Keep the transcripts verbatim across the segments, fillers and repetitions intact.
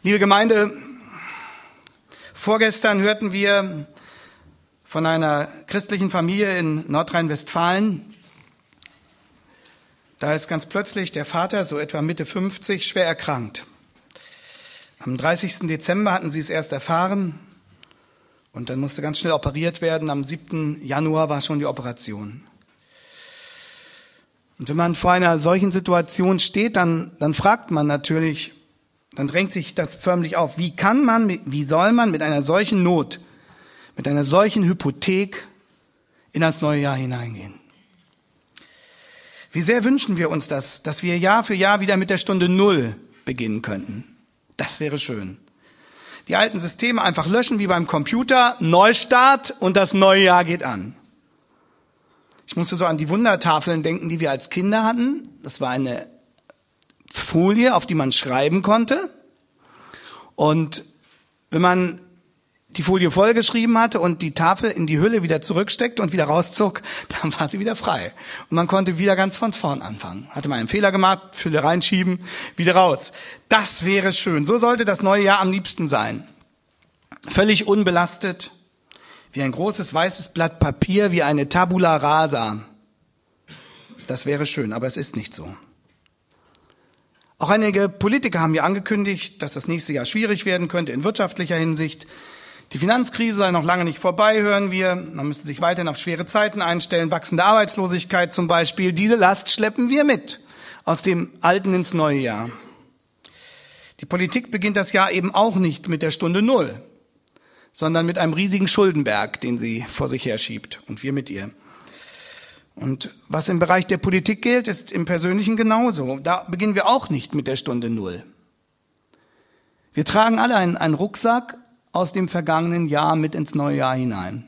Liebe Gemeinde, vorgestern hörten wir von einer christlichen Familie in Nordrhein-Westfalen. Da ist ganz plötzlich der Vater, so etwa Mitte fünfzig, schwer erkrankt. Am dreißigsten Dezember hatten sie es erst erfahren und dann musste ganz schnell operiert werden. Am siebten Januar war schon die Operation. Und wenn man vor einer solchen Situation steht, dann, dann fragt man natürlich, dann drängt sich das förmlich auf. Wie kann man, wie soll man mit einer solchen Not, mit einer solchen Hypothek in das neue Jahr hineingehen? Wie sehr wünschen wir uns das, dass wir Jahr für Jahr wieder mit der Stunde Null beginnen könnten. Das wäre schön. Die alten Systeme einfach löschen wie beim Computer, Neustart und das neue Jahr geht an. Ich musste so an die Wundertafeln denken, die wir als Kinder hatten. Das war eine Folie, auf die man schreiben konnte. Und wenn man die Folie vollgeschrieben hatte und die Tafel in die Hülle wieder zurücksteckte und wieder rauszog, dann war sie wieder frei. Und man konnte wieder ganz von vorn anfangen. Hatte man einen Fehler gemacht, Fülle reinschieben, wieder raus. Das wäre schön. So sollte das neue Jahr am liebsten sein. Völlig unbelastet, wie ein großes weißes Blatt Papier, wie eine Tabula rasa. Das wäre schön, aber es ist nicht so. Auch einige Politiker haben ja angekündigt, dass das nächste Jahr schwierig werden könnte in wirtschaftlicher Hinsicht. Die Finanzkrise sei noch lange nicht vorbei, hören wir. Man müsste sich weiterhin auf schwere Zeiten einstellen, wachsende Arbeitslosigkeit zum Beispiel. Diese Last schleppen wir mit aus dem alten ins neue Jahr. Die Politik beginnt das Jahr eben auch nicht mit der Stunde Null, sondern mit einem riesigen Schuldenberg, den sie vor sich herschiebt und wir mit ihr. Und was im Bereich der Politik gilt, ist im Persönlichen genauso. Da beginnen wir auch nicht mit der Stunde Null. Wir tragen alle einen, einen Rucksack aus dem vergangenen Jahr mit ins neue Jahr hinein.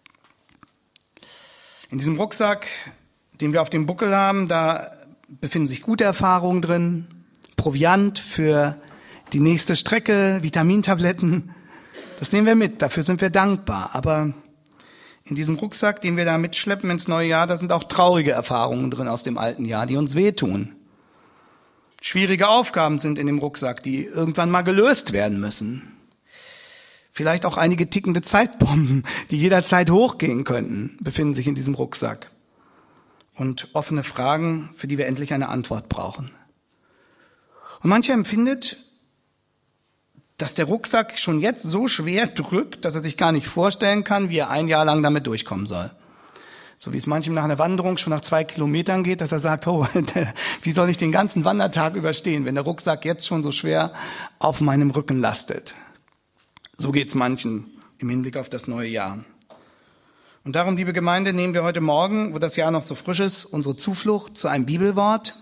In diesem Rucksack, den wir auf dem Buckel haben, da befinden sich gute Erfahrungen drin, Proviant für die nächste Strecke, Vitamintabletten. Das nehmen wir mit, dafür sind wir dankbar. Aber in diesem Rucksack, den wir da mitschleppen ins neue Jahr, da sind auch traurige Erfahrungen drin aus dem alten Jahr, die uns wehtun. Schwierige Aufgaben sind in dem Rucksack, die irgendwann mal gelöst werden müssen. Vielleicht auch einige tickende Zeitbomben, die jederzeit hochgehen könnten, befinden sich in diesem Rucksack. Und offene Fragen, für die wir endlich eine Antwort brauchen. Und mancher empfindet, dass der Rucksack schon jetzt so schwer drückt, dass er sich gar nicht vorstellen kann, wie er ein Jahr lang damit durchkommen soll. So wie es manchem nach einer Wanderung schon nach zwei Kilometern geht, dass er sagt, oh, wie soll ich den ganzen Wandertag überstehen, wenn der Rucksack jetzt schon so schwer auf meinem Rücken lastet. So geht's manchen im Hinblick auf das neue Jahr. Und darum, liebe Gemeinde, nehmen wir heute Morgen, wo das Jahr noch so frisch ist, unsere Zuflucht zu einem Bibelwort,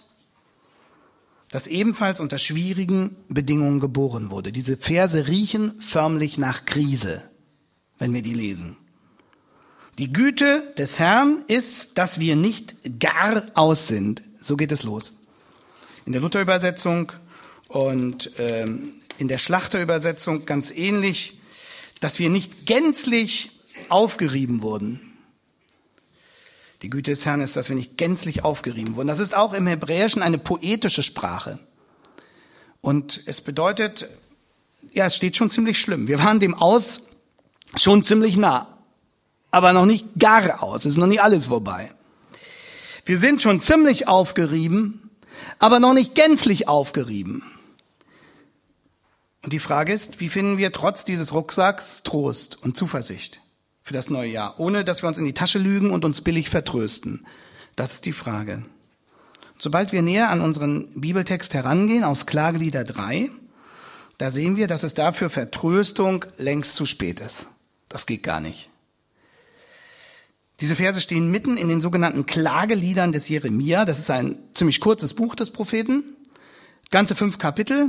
das ebenfalls unter schwierigen Bedingungen geboren wurde. Diese Verse riechen förmlich nach Krise, wenn wir die lesen. Die Güte des Herrn ist, dass wir nicht gar aus sind. So geht es los. In der Luther-Übersetzung und ähm, in der Schlachter-Übersetzung ganz ähnlich, dass wir nicht gänzlich aufgerieben wurden. Die Güte des Herrn ist, dass wir nicht gänzlich aufgerieben wurden. Das ist auch im Hebräischen eine poetische Sprache. Und es bedeutet, ja, es steht schon ziemlich schlimm. Wir waren dem Aus schon ziemlich nah, aber noch nicht gar aus. Es ist noch nicht alles vorbei. Wir sind schon ziemlich aufgerieben, aber noch nicht gänzlich aufgerieben. Und die Frage ist, wie finden wir trotz dieses Rucksacks Trost und Zuversicht für das neue Jahr, ohne dass wir uns in die Tasche lügen und uns billig vertrösten? Das ist die Frage. Sobald wir näher an unseren Bibeltext herangehen, aus Klagelieder drei, da sehen wir, dass es dafür Vertröstung längst zu spät ist. Das geht gar nicht. Diese Verse stehen mitten in den sogenannten Klageliedern des Jeremia. Das ist ein ziemlich kurzes Buch des Propheten, ganze fünf Kapitel.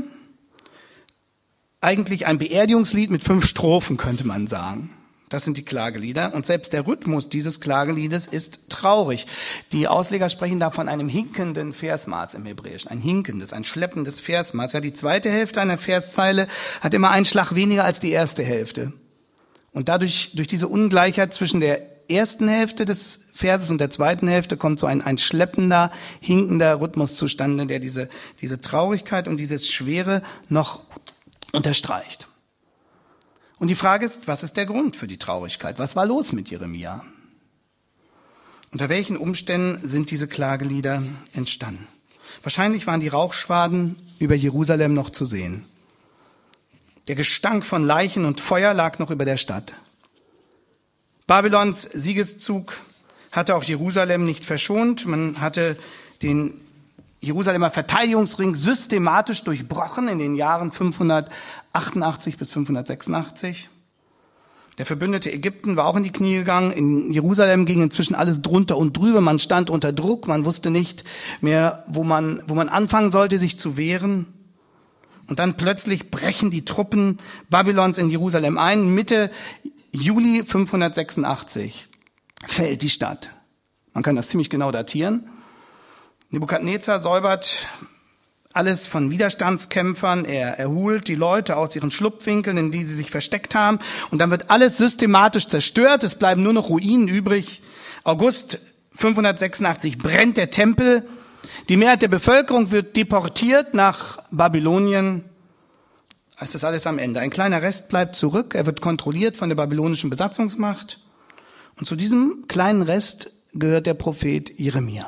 Eigentlich ein Beerdigungslied mit fünf Strophen, könnte man sagen. Das sind die Klagelieder. Und selbst der Rhythmus dieses Klageliedes ist traurig. Die Ausleger sprechen da von einem hinkenden Versmaß im Hebräischen. Ein hinkendes, ein schleppendes Versmaß. Ja, die zweite Hälfte einer Verszeile hat immer einen Schlag weniger als die erste Hälfte. Und dadurch, durch diese Ungleichheit zwischen der ersten Hälfte des Verses und der zweiten Hälfte kommt so ein, ein schleppender, hinkender Rhythmus zustande, der diese, diese Traurigkeit und dieses Schwere noch unterstreicht. Und die Frage ist, was ist der Grund für die Traurigkeit? Was war los mit Jeremia? Unter welchen Umständen sind diese Klagelieder entstanden? Wahrscheinlich waren die Rauchschwaden über Jerusalem noch zu sehen. Der Gestank von Leichen und Feuer lag noch über der Stadt. Babylons Siegeszug hatte auch Jerusalem nicht verschont. Man hatte den Jerusalemer Verteidigungsring systematisch durchbrochen in den Jahren fünfhundertachtundachtzig bis fünfhundertsechsundachtzig. Der Verbündete Ägypten war auch in die Knie gegangen. In Jerusalem ging inzwischen alles drunter und drüber. Man stand unter Druck. Man wusste nicht mehr, wo man, wo man anfangen sollte, sich zu wehren. Und dann plötzlich brechen die Truppen Babylons in Jerusalem ein. Mitte Juli fünfhundertsechsundachtzig fällt die Stadt. Man kann das ziemlich genau datieren. Nebukadnezar säubert alles von Widerstandskämpfern. Er erholt die Leute aus ihren Schlupfwinkeln, in die sie sich versteckt haben. Und dann wird alles systematisch zerstört. Es bleiben nur noch Ruinen übrig. August fünfhundertsechsundachtzig brennt der Tempel. Die Mehrheit der Bevölkerung wird deportiert nach Babylonien. Es ist alles am Ende. Ein kleiner Rest bleibt zurück. Er wird kontrolliert von der babylonischen Besatzungsmacht. Und zu diesem kleinen Rest gehört der Prophet Jeremia.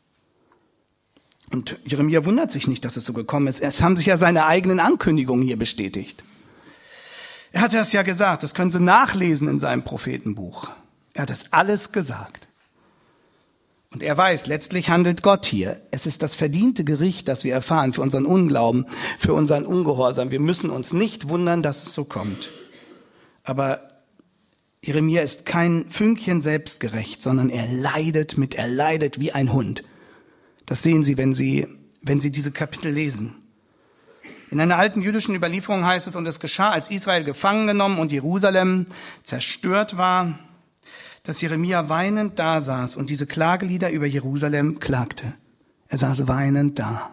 Und Jeremia wundert sich nicht, dass es so gekommen ist. Es haben sich ja seine eigenen Ankündigungen hier bestätigt. Er hatte das ja gesagt, das können Sie nachlesen in seinem Prophetenbuch. Er hat es alles gesagt. Und er weiß, letztlich handelt Gott hier. Es ist das verdiente Gericht, das wir erfahren für unseren Unglauben, für unseren Ungehorsam. Wir müssen uns nicht wundern, dass es so kommt. Aber Jeremia ist kein Fünkchen selbstgerecht, sondern er leidet mit, er leidet wie ein Hund. Das sehen Sie, wenn Sie, wenn Sie diese Kapitel lesen. In einer alten jüdischen Überlieferung heißt es, und es geschah, als Israel gefangen genommen und Jerusalem zerstört war, dass Jeremia weinend da saß und diese Klagelieder über Jerusalem klagte. Er saß weinend da.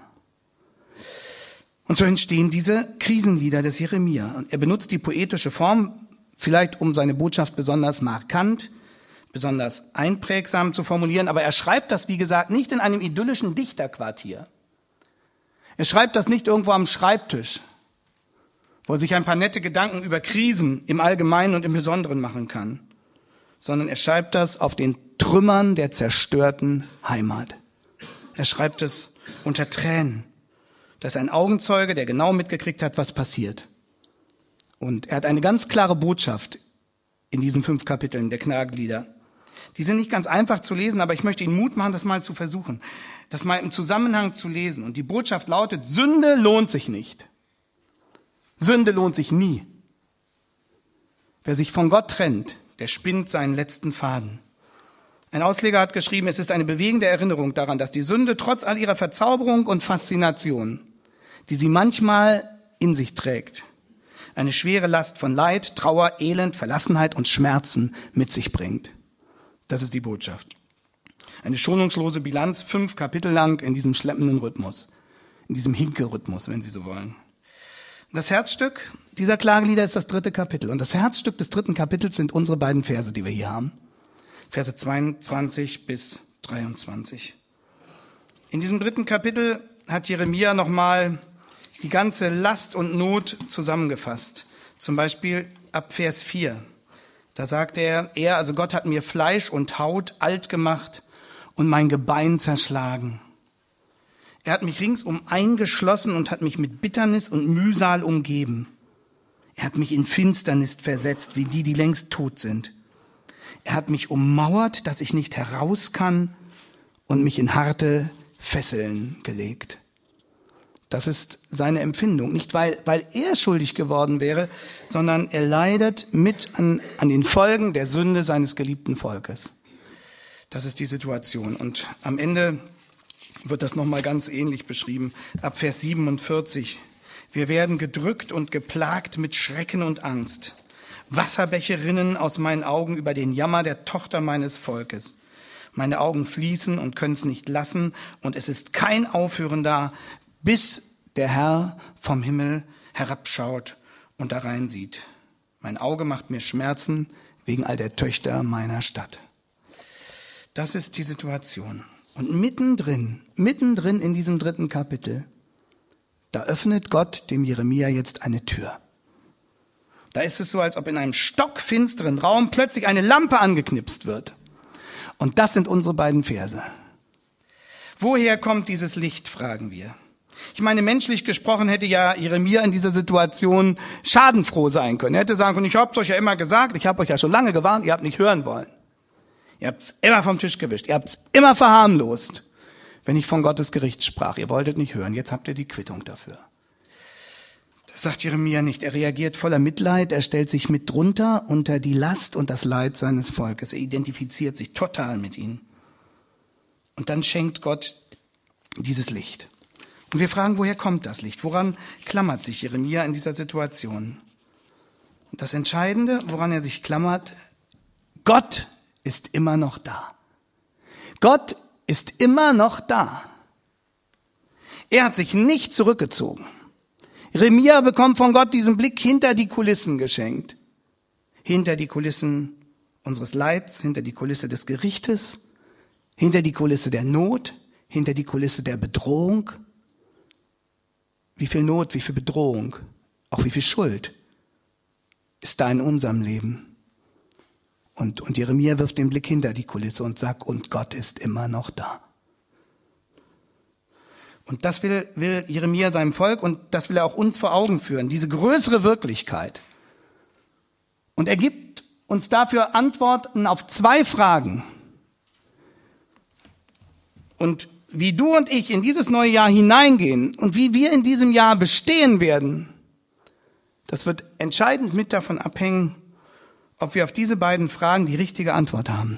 Und so entstehen diese Krisenlieder des Jeremia. Und er benutzt die poetische Form, vielleicht um seine Botschaft besonders markant, besonders einprägsam zu formulieren, aber er schreibt das, wie gesagt, nicht in einem idyllischen Dichterquartier. Er schreibt das nicht irgendwo am Schreibtisch, wo er sich ein paar nette Gedanken über Krisen im Allgemeinen und im Besonderen machen kann, sondern er schreibt das auf den Trümmern der zerstörten Heimat. Er schreibt es unter Tränen. Das ist ein Augenzeuge, der genau mitgekriegt hat, was passiert. Und er hat eine ganz klare Botschaft in diesen fünf Kapiteln der Klagelieder. Die sind nicht ganz einfach zu lesen, aber ich möchte Ihnen Mut machen, das mal zu versuchen, das mal im Zusammenhang zu lesen. Und die Botschaft lautet, Sünde lohnt sich nicht. Sünde lohnt sich nie. Wer sich von Gott trennt, der spinnt seinen letzten Faden. Ein Ausleger hat geschrieben, es ist eine bewegende Erinnerung daran, dass die Sünde trotz all ihrer Verzauberung und Faszination, die sie manchmal in sich trägt, eine schwere Last von Leid, Trauer, Elend, Verlassenheit und Schmerzen mit sich bringt. Das ist die Botschaft. Eine schonungslose Bilanz, fünf Kapitel lang in diesem schleppenden Rhythmus, in diesem Hinke-Rhythmus, wenn Sie so wollen. Das Herzstück dieser Klagelieder ist das dritte Kapitel. Und das Herzstück des dritten Kapitels sind unsere beiden Verse, die wir hier haben. Verse zweiundzwanzig bis dreiundzwanzig. In diesem dritten Kapitel hat Jeremia nochmal die ganze Last und Not zusammengefasst. Zum Beispiel ab Vers vier. Da sagt er, er, also Gott hat mir Fleisch und Haut alt gemacht und mein Gebein zerschlagen. Er hat mich ringsum eingeschlossen und hat mich mit Bitternis und Mühsal umgeben. Er hat mich in Finsternis versetzt, wie die, die längst tot sind. Er hat mich ummauert, dass ich nicht heraus kann, und mich in harte Fesseln gelegt. Das ist seine Empfindung. Nicht, weil, weil er schuldig geworden wäre, sondern er leidet mit an, an den Folgen der Sünde seines geliebten Volkes. Das ist die Situation. Und am Ende wird das nochmal ganz ähnlich beschrieben. Ab Vers siebenundvierzig. Wir werden gedrückt und geplagt mit Schrecken und Angst. Wasserbäche rinnen aus meinen Augen über den Jammer der Tochter meines Volkes. Meine Augen fließen und können es nicht lassen, und es ist kein Aufhören da, bis der Herr vom Himmel herabschaut und da rein sieht. Mein Auge macht mir Schmerzen wegen all der Töchter meiner Stadt. Das ist die Situation. Und mittendrin, mittendrin in diesem dritten Kapitel Da öffnet Gott dem Jeremia jetzt eine Tür. Da ist es so, als ob in einem stockfinsteren Raum plötzlich eine Lampe angeknipst wird. Und das sind unsere beiden Verse. Woher kommt dieses Licht, fragen wir. Ich meine, menschlich gesprochen hätte ja Jeremia in dieser Situation schadenfroh sein können. Er hätte sagen können, ich hab's euch ja immer gesagt, ich habe euch ja schon lange gewarnt, ihr habt nicht hören wollen. Ihr habt's immer vom Tisch gewischt, ihr habt's immer verharmlost, wenn ich von Gottes Gericht sprach. Ihr wolltet nicht hören, jetzt habt ihr die Quittung dafür. Das sagt Jeremia nicht. Er reagiert voller Mitleid, er stellt sich mit drunter unter die Last und das Leid seines Volkes. Er identifiziert sich total mit ihnen. Und dann schenkt Gott dieses Licht. Und wir fragen, woher kommt das Licht? Woran klammert sich Jeremia in dieser Situation? Und das Entscheidende, woran er sich klammert, Gott ist immer noch da. Gott ist immer noch da. Er hat sich nicht zurückgezogen. Jeremia bekommt von Gott diesen Blick hinter die Kulissen geschenkt. Hinter die Kulissen unseres Leids, hinter die Kulisse des Gerichtes, hinter die Kulisse der Not, hinter die Kulisse der Bedrohung. Wie viel Not, wie viel Bedrohung, auch wie viel Schuld ist da in unserem Leben. Und, und Jeremia wirft den Blick hinter die Kulisse und sagt, und Gott ist immer noch da. Und das will, will Jeremia seinem Volk und das will er auch uns vor Augen führen, diese größere Wirklichkeit. Und er gibt uns dafür Antworten auf zwei Fragen. Und wie du und ich in dieses neue Jahr hineingehen und wie wir in diesem Jahr bestehen werden, das wird entscheidend mit davon abhängen, ob wir auf diese beiden Fragen die richtige Antwort haben.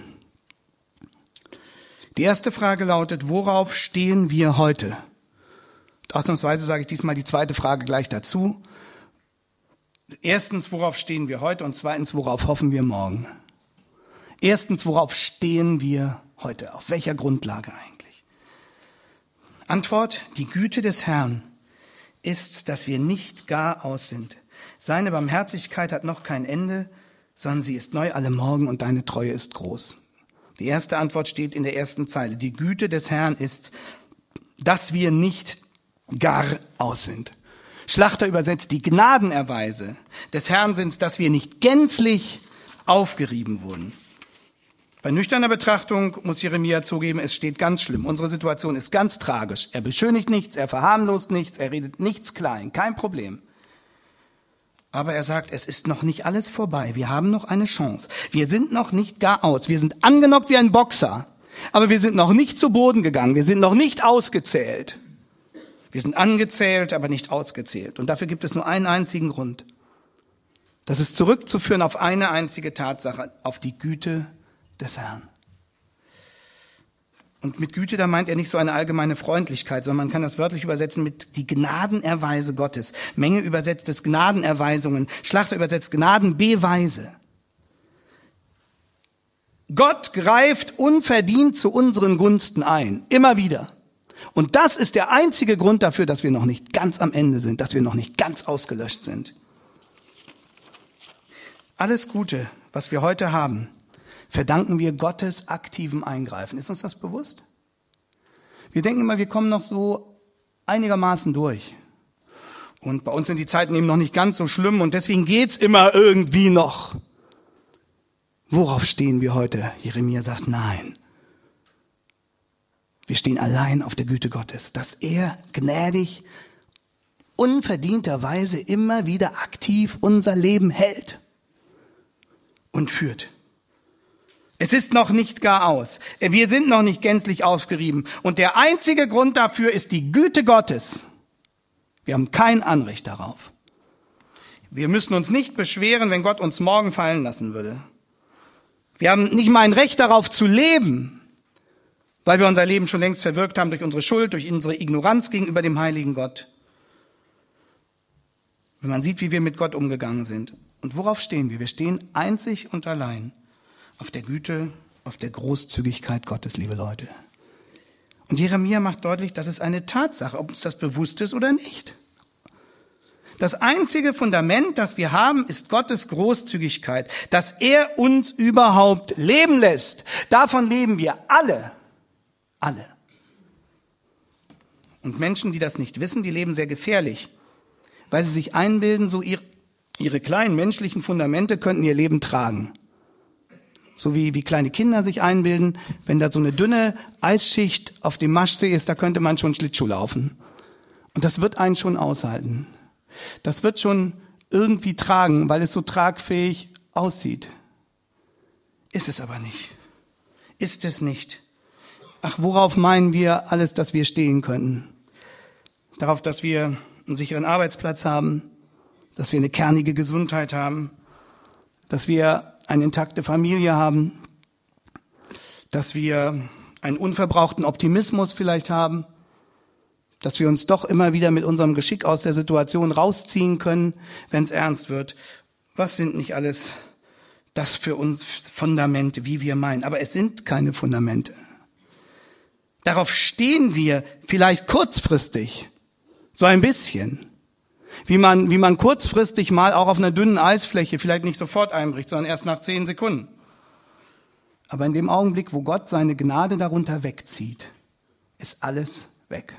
Die erste Frage lautet, worauf stehen wir heute? Ausnahmsweise sage ich diesmal die zweite Frage gleich dazu. Erstens, worauf stehen wir heute? Und zweitens, worauf hoffen wir morgen? Erstens, worauf stehen wir heute? Auf welcher Grundlage eigentlich? Antwort, die Güte des Herrn ist, dass wir nicht gar aus sind. Seine Barmherzigkeit hat noch kein Ende, sondern sie ist neu alle Morgen und deine Treue ist groß. Die erste Antwort steht in der ersten Zeile. Die Güte des Herrn ist, dass wir nicht gar aus sind. Schlachter übersetzt, die Gnadenerweise des Herrn sind, dass wir nicht gänzlich aufgerieben wurden. Bei nüchterner Betrachtung muss Jeremia zugeben, es steht ganz schlimm. Unsere Situation ist ganz tragisch. Er beschönigt nichts, er verharmlost nichts, er redet nichts klein, kein Problem. Aber er sagt, es ist noch nicht alles vorbei. Wir haben noch eine Chance. Wir sind noch nicht gar aus. Wir sind angenockt wie ein Boxer. Aber wir sind noch nicht zu Boden gegangen. Wir sind noch nicht ausgezählt. Wir sind angezählt, aber nicht ausgezählt. Und dafür gibt es nur einen einzigen Grund. Das ist zurückzuführen auf eine einzige Tatsache, auf die Güte des Herrn. Und mit Güte, da meint er nicht so eine allgemeine Freundlichkeit, sondern man kann das wörtlich übersetzen mit die Gnadenerweise Gottes. Menge übersetzt es Gnadenerweisungen, Schlachter übersetzt Gnadenbeweise. Gott greift unverdient zu unseren Gunsten ein, immer wieder. Und das ist der einzige Grund dafür, dass wir noch nicht ganz am Ende sind, dass wir noch nicht ganz ausgelöscht sind. Alles Gute, was wir heute haben, verdanken wir Gottes aktivem Eingreifen. Ist uns das bewusst? Wir denken immer, wir kommen noch so einigermaßen durch. Und bei uns sind die Zeiten eben noch nicht ganz so schlimm und deswegen geht's immer irgendwie noch. Worauf stehen wir heute? Jeremia sagt, nein. Wir stehen allein auf der Güte Gottes, dass er gnädig, unverdienterweise immer wieder aktiv unser Leben hält und führt. Es ist noch nicht gar aus. Wir sind noch nicht gänzlich aufgerieben. Und der einzige Grund dafür ist die Güte Gottes. Wir haben kein Anrecht darauf. Wir müssen uns nicht beschweren, wenn Gott uns morgen fallen lassen würde. Wir haben nicht mal ein Recht darauf zu leben, weil wir unser Leben schon längst verwirkt haben durch unsere Schuld, durch unsere Ignoranz gegenüber dem heiligen Gott. Wenn man sieht, wie wir mit Gott umgegangen sind. Und worauf stehen wir? Wir stehen einzig und allein auf der Güte, auf der Großzügigkeit Gottes, liebe Leute. Und Jeremia macht deutlich, das ist eine Tatsache, ob uns das bewusst ist oder nicht. Das einzige Fundament, das wir haben, ist Gottes Großzügigkeit, dass er uns überhaupt leben lässt. Davon leben wir alle, alle. Und Menschen, die das nicht wissen, die leben sehr gefährlich, weil sie sich einbilden, so ihre, ihre kleinen menschlichen Fundamente könnten ihr Leben tragen. So wie, wie kleine Kinder sich einbilden, wenn da so eine dünne Eisschicht auf dem Maschsee ist, da könnte man schon Schlittschuh laufen. Und das wird einen schon aushalten. Das wird schon irgendwie tragen, weil es so tragfähig aussieht. Ist es aber nicht. Ist es nicht. Ach, worauf meinen wir alles, dass wir stehen können? Darauf, dass wir einen sicheren Arbeitsplatz haben, dass wir eine kernige Gesundheit haben, dass wir eine intakte Familie haben, dass wir einen unverbrauchten Optimismus vielleicht haben, dass wir uns doch immer wieder mit unserem Geschick aus der Situation rausziehen können, wenn es ernst wird. Was sind nicht alles das für uns Fundamente, wie wir meinen? Aber es sind keine Fundamente. Darauf stehen wir vielleicht kurzfristig, so ein bisschen. Wie man, wie man kurzfristig mal auch auf einer dünnen Eisfläche vielleicht nicht sofort einbricht, sondern erst nach zehn Sekunden. Aber in dem Augenblick, wo Gott seine Gnade darunter wegzieht, ist alles weg.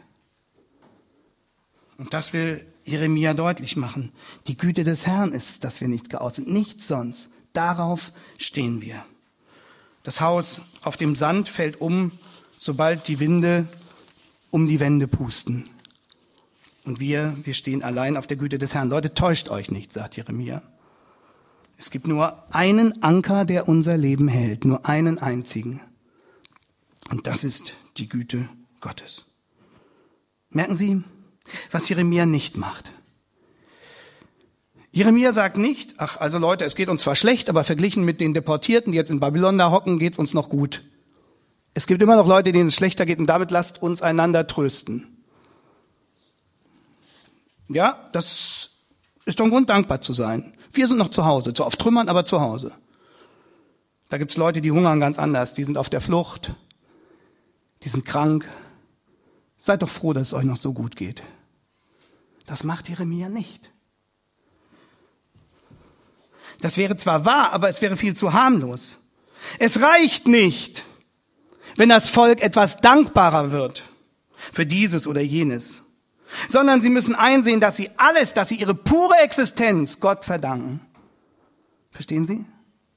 Und das will Jeremia deutlich machen. Die Güte des Herrn ist, dass wir nicht geaust sind, nichts sonst. Darauf stehen wir. Das Haus auf dem Sand fällt um, sobald die Winde um die Wände pusten. Und wir, wir stehen allein auf der Güte des Herrn. Leute, täuscht euch nicht, sagt Jeremia. Es gibt nur einen Anker, der unser Leben hält, nur einen einzigen. Und das ist die Güte Gottes. Merken Sie, was Jeremia nicht macht? Jeremia sagt nicht, ach, also Leute, es geht uns zwar schlecht, aber verglichen mit den Deportierten, die jetzt in Babylon da hocken, geht's uns noch gut. Es gibt immer noch Leute, denen es schlechter geht und damit lasst uns einander trösten. Ja, das ist doch ein Grund, dankbar zu sein. Wir sind noch zu Hause, zwar auf Trümmern, aber zu Hause. Da gibt's Leute, die hungern ganz anders, die sind auf der Flucht, die sind krank. Seid doch froh, dass es euch noch so gut geht. Das macht Jeremia nicht. Das wäre zwar wahr, aber es wäre viel zu harmlos. Es reicht nicht, wenn das Volk etwas dankbarer wird für dieses oder jenes, sondern sie müssen einsehen, dass sie alles, dass sie ihre pure Existenz Gott verdanken. Verstehen Sie?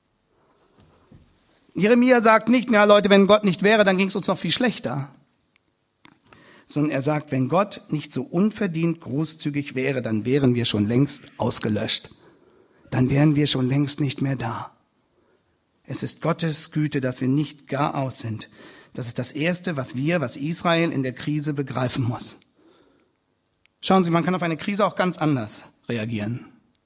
Jeremia sagt nicht, na Leute, wenn Gott nicht wäre, dann ging es uns noch viel schlechter. Sondern er sagt, wenn Gott nicht so unverdient großzügig wäre, dann wären wir schon längst ausgelöscht. Dann wären wir schon längst nicht mehr da. Es ist Gottes Güte, dass wir nicht gar aus sind. Das ist das Erste, was wir, was Israel in der Krise begreifen muss. Schauen Sie, man kann auf eine Krise auch ganz anders reagieren.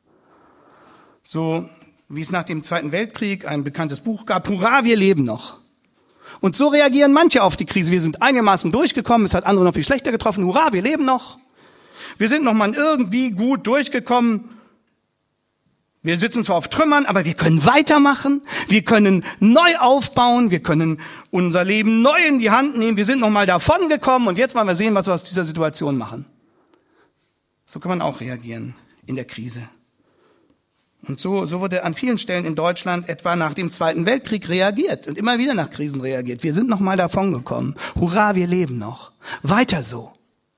So wie es nach dem Zweiten Weltkrieg ein bekanntes Buch gab, Hurra, wir leben noch. Und so reagieren manche auf die Krise. Wir sind einigermaßen durchgekommen, es hat andere noch viel schlechter getroffen. Hurra, wir leben noch. Wir sind noch mal irgendwie gut durchgekommen. Wir sitzen zwar auf Trümmern, aber wir können weitermachen. Wir können neu aufbauen. Wir können unser Leben neu in die Hand nehmen. Wir sind noch mal davon gekommen und jetzt wollen wir sehen, was wir aus dieser Situation machen. So kann man auch reagieren in der Krise. Und so, so wurde an vielen Stellen in Deutschland etwa nach dem Zweiten Weltkrieg reagiert und immer wieder nach Krisen reagiert. Wir sind noch mal davon gekommen. Hurra, wir leben noch. Weiter so.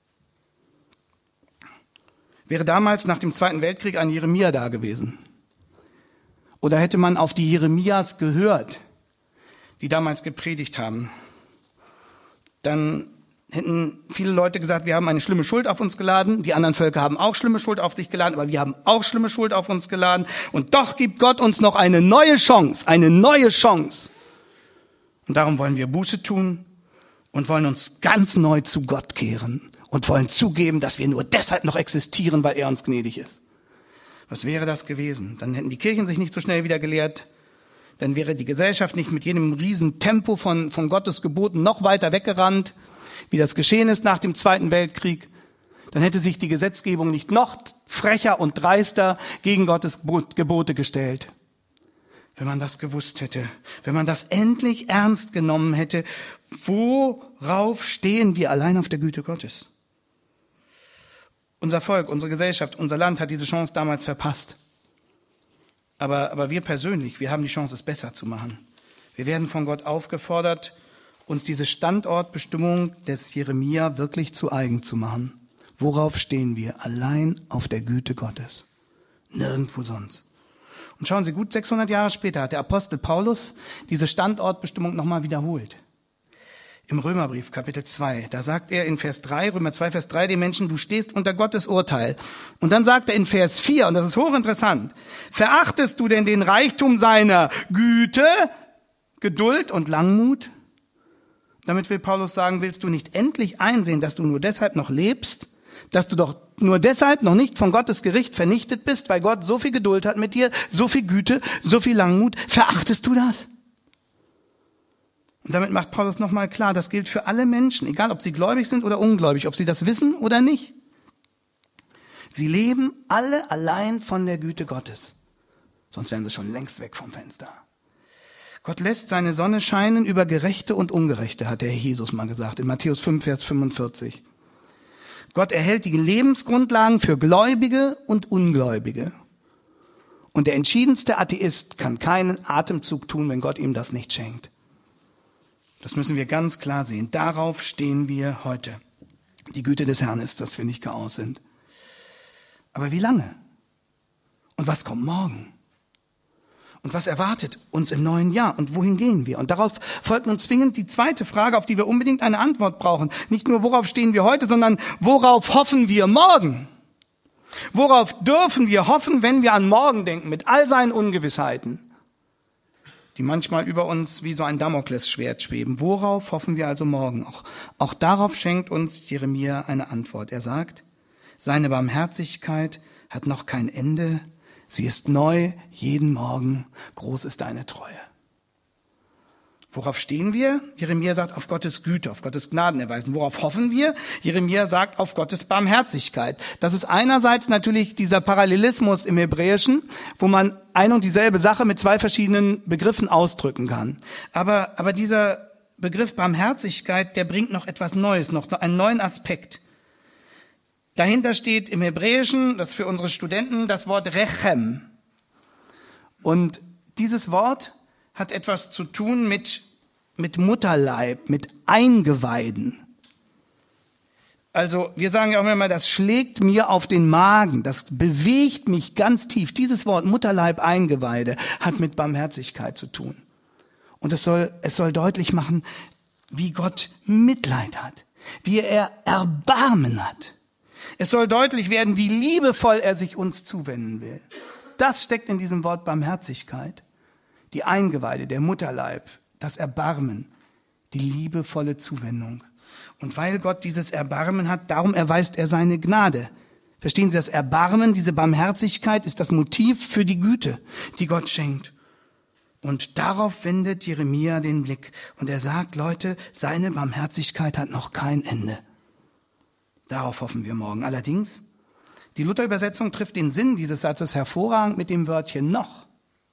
Wäre damals nach dem Zweiten Weltkrieg ein Jeremia da gewesen? Oder hätte man auf die Jeremias gehört, die damals gepredigt haben? Dann hätten viele Leute gesagt, wir haben eine schlimme Schuld auf uns geladen. Die anderen Völker haben auch schlimme Schuld auf sich geladen, aber wir haben auch schlimme Schuld auf uns geladen. Und doch gibt Gott uns noch eine neue Chance, eine neue Chance. Und darum wollen wir Buße tun und wollen uns ganz neu zu Gott kehren und wollen zugeben, dass wir nur deshalb noch existieren, weil er uns gnädig ist. Was wäre das gewesen? Dann hätten die Kirchen sich nicht so schnell wieder gelehrt. Dann wäre die Gesellschaft nicht mit jedem riesen Tempo von, von Gottes Geboten noch weiter weggerannt, wie das geschehen ist nach dem Zweiten Weltkrieg. Dann hätte sich die Gesetzgebung nicht noch frecher und dreister gegen Gottes Gebote gestellt. Wenn man das gewusst hätte, wenn man das endlich ernst genommen hätte, worauf stehen wir allein auf der Güte Gottes? Unser Volk, unsere Gesellschaft, unser Land hat diese Chance damals verpasst. Aber, aber wir persönlich, wir haben die Chance, es besser zu machen. Wir werden von Gott aufgefordert, uns diese Standortbestimmung des Jeremia wirklich zu eigen zu machen. Worauf stehen wir? Allein auf der Güte Gottes. Nirgendwo sonst. Und schauen Sie, gut sechshundert Jahre später hat der Apostel Paulus diese Standortbestimmung nochmal wiederholt. Im Römerbrief, Kapitel zwei, da sagt er in Vers drei, Römer zwei, Vers drei, den Menschen, du stehst unter Gottes Urteil. Und dann sagt er in Vers vier, und das ist hochinteressant, verachtest du denn den Reichtum seiner Güte, Geduld und Langmut? Damit will Paulus sagen, willst du nicht endlich einsehen, dass du nur deshalb noch lebst, dass du doch nur deshalb noch nicht von Gottes Gericht vernichtet bist, weil Gott so viel Geduld hat mit dir, so viel Güte, so viel Langmut? Verachtest du das? Und damit macht Paulus nochmal klar, das gilt für alle Menschen, egal ob sie gläubig sind oder ungläubig, ob sie das wissen oder nicht. Sie leben alle allein von der Güte Gottes. Sonst wären sie schon längst weg vom Fenster. Gott lässt seine Sonne scheinen über Gerechte und Ungerechte, hat der Herr Jesus mal gesagt, in Matthäus fünf, Vers fünfundvierzig. Gott erhält die Lebensgrundlagen für Gläubige und Ungläubige. Und der entschiedenste Atheist kann keinen Atemzug tun, wenn Gott ihm das nicht schenkt. Das müssen wir ganz klar sehen. Darauf stehen wir heute. Die Güte des Herrn ist, dass wir nicht Chaos sind. Aber wie lange? Und was kommt morgen? Und was erwartet uns im neuen Jahr? Und wohin gehen wir? Und darauf folgt nun zwingend die zweite Frage, auf die wir unbedingt eine Antwort brauchen. Nicht nur, worauf stehen wir heute, sondern worauf hoffen wir morgen? Worauf dürfen wir hoffen, wenn wir an morgen denken, mit all seinen Ungewissheiten, die manchmal über uns wie so ein Damoklesschwert schweben? Worauf hoffen wir also morgen? Auch, auch darauf schenkt uns Jeremia eine Antwort. Er sagt, seine Barmherzigkeit hat noch kein Ende. Sie ist neu jeden Morgen. Groß ist deine Treue. Worauf stehen wir? Jeremia sagt, auf Gottes Güte, auf Gottes Gnaden erweisen. Worauf hoffen wir? Jeremia sagt, auf Gottes Barmherzigkeit. Das ist einerseits natürlich dieser Parallelismus im Hebräischen, wo man ein und dieselbe Sache mit zwei verschiedenen Begriffen ausdrücken kann. Aber, aber dieser Begriff Barmherzigkeit, der bringt noch etwas Neues, noch einen neuen Aspekt. Dahinter steht im Hebräischen, das ist für unsere Studenten, das Wort Rechem. Und dieses Wort hat etwas zu tun mit, mit Mutterleib, mit Eingeweiden. Also wir sagen ja auch immer, das schlägt mir auf den Magen, das bewegt mich ganz tief. Dieses Wort Mutterleib, Eingeweide hat mit Barmherzigkeit zu tun. Und es soll, es soll deutlich machen, wie Gott Mitleid hat, wie er Erbarmen hat. Es soll deutlich werden, wie liebevoll er sich uns zuwenden will. Das steckt in diesem Wort Barmherzigkeit. Die Eingeweide, der Mutterleib, das Erbarmen, die liebevolle Zuwendung. Und weil Gott dieses Erbarmen hat, darum erweist er seine Gnade. Verstehen Sie, das Erbarmen, diese Barmherzigkeit ist das Motiv für die Güte, die Gott schenkt. Und darauf wendet Jeremia den Blick. Und er sagt, Leute, seine Barmherzigkeit hat noch kein Ende. Darauf hoffen wir morgen. Allerdings, die Luther-Übersetzung trifft den Sinn dieses Satzes hervorragend mit dem Wörtchen noch.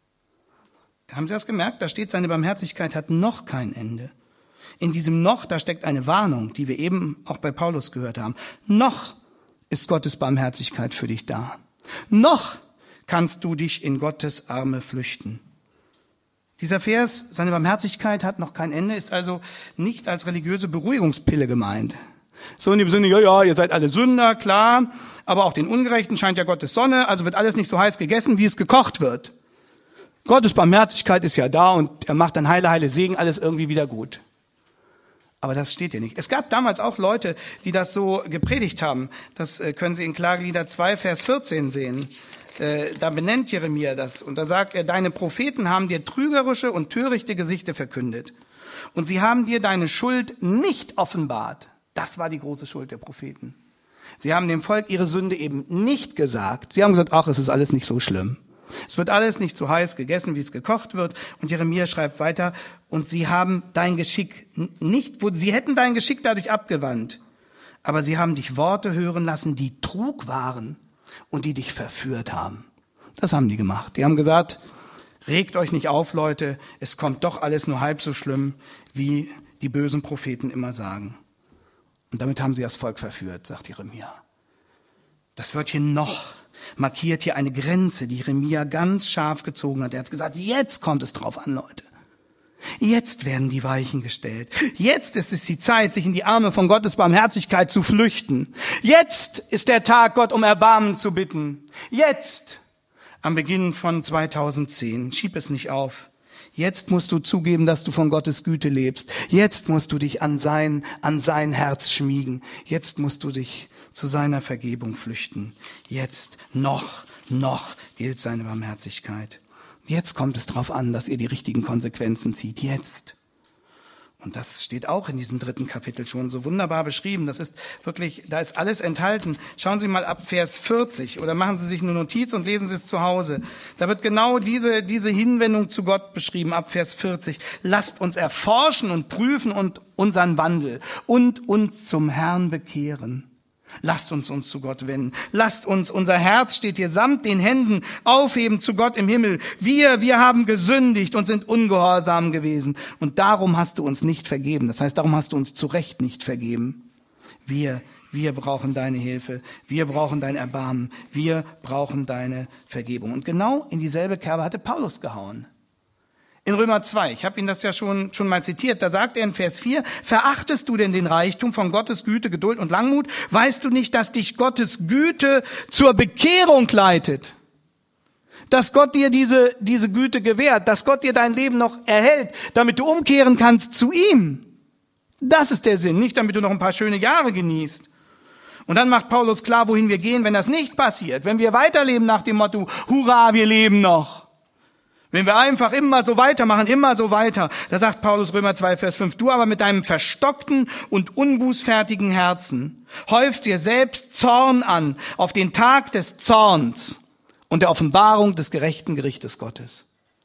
Haben Sie das gemerkt? Da steht, seine Barmherzigkeit hat noch kein Ende. In diesem noch, da steckt eine Warnung, die wir eben auch bei Paulus gehört haben. Noch ist Gottes Barmherzigkeit für dich da. Noch kannst du dich in Gottes Arme flüchten. Dieser Vers, seine Barmherzigkeit hat noch kein Ende, ist also nicht als religiöse Beruhigungspille gemeint. So in dem Sinne, ja, ja, ihr seid alle Sünder, klar, aber auch den Ungerechten scheint ja Gottes Sonne, also wird alles nicht so heiß gegessen, wie es gekocht wird. Gottes Barmherzigkeit ist ja da und er macht dann heile, heile Segen, alles irgendwie wieder gut. Aber das steht hier nicht. Es gab damals auch Leute, die das so gepredigt haben. Das können Sie in Klagelieder zwei, Vers vierzehn sehen. Da benennt Jeremia das und da sagt er, deine Propheten haben dir trügerische und törichte Gesichter verkündet und sie haben dir deine Schuld nicht offenbart. Das war die große Schuld der Propheten. Sie haben dem Volk ihre Sünde eben nicht gesagt. Sie haben gesagt, ach, es ist alles nicht so schlimm. Es wird alles nicht so heiß gegessen, wie es gekocht wird. Und Jeremia schreibt weiter, und sie haben dein Geschick nicht, sie hätten dein Geschick dadurch abgewandt, aber sie haben dich Worte hören lassen, die Trug waren und die dich verführt haben. Das haben die gemacht. Die haben gesagt, regt euch nicht auf, Leute, es kommt doch alles nur halb so schlimm, wie die bösen Propheten immer sagen. Und damit haben sie das Volk verführt, sagt Jeremia. Das Wörtchen noch markiert hier eine Grenze, die Jeremia ganz scharf gezogen hat. Er hat gesagt, jetzt kommt es drauf an, Leute. Jetzt werden die Weichen gestellt. Jetzt ist es die Zeit, sich in die Arme von Gottes Barmherzigkeit zu flüchten. Jetzt ist der Tag, Gott um Erbarmen zu bitten. Jetzt, am Beginn von zweitausendzehn. Schieb es nicht auf. Jetzt musst du zugeben, dass du von Gottes Güte lebst. Jetzt musst du dich an sein, an sein Herz schmiegen. Jetzt musst du dich zu seiner Vergebung flüchten. Jetzt, noch, noch gilt seine Barmherzigkeit. Jetzt kommt es darauf an, dass ihr die richtigen Konsequenzen zieht. Jetzt. Und das steht auch in diesem dritten Kapitel schon so wunderbar beschrieben. Das ist wirklich, da ist alles enthalten. Schauen Sie mal ab Vers vierzig oder machen Sie sich eine Notiz und lesen Sie es zu Hause. Da wird genau diese, diese Hinwendung zu Gott beschrieben ab Vers vierzig. Lasst uns erforschen und prüfen und unseren Wandel und uns zum Herrn bekehren. Lasst uns uns zu Gott wenden. Lasst uns, unser Herz steht hier samt den Händen, aufheben zu Gott im Himmel. Wir, wir haben gesündigt und sind ungehorsam gewesen. Und darum hast du uns nicht vergeben. Das heißt, darum hast du uns zu Recht nicht vergeben. Wir, wir brauchen deine Hilfe. Wir brauchen dein Erbarmen. Wir brauchen deine Vergebung. Und genau in dieselbe Kerbe hatte Paulus gehauen. In Römer zwei, ich habe Ihnen das ja schon schon mal zitiert, da sagt er in Vers vier, verachtest du denn den Reichtum von Gottes Güte, Geduld und Langmut? Weißt du nicht, dass dich Gottes Güte zur Bekehrung leitet? Dass Gott dir diese diese Güte gewährt, dass Gott dir dein Leben noch erhält, damit du umkehren kannst zu ihm. Das ist der Sinn, nicht damit du noch ein paar schöne Jahre genießt. Und dann macht Paulus klar, wohin wir gehen, wenn das nicht passiert, wenn wir weiterleben nach dem Motto, hurra, wir leben noch. Wenn wir einfach immer so weitermachen, immer so weiter, da sagt Paulus Römer zwei, Vers fünf, du aber mit deinem verstockten und unbußfertigen Herzen häufst dir selbst Zorn an auf den Tag des Zorns und der Offenbarung des gerechten Gerichtes Gottes.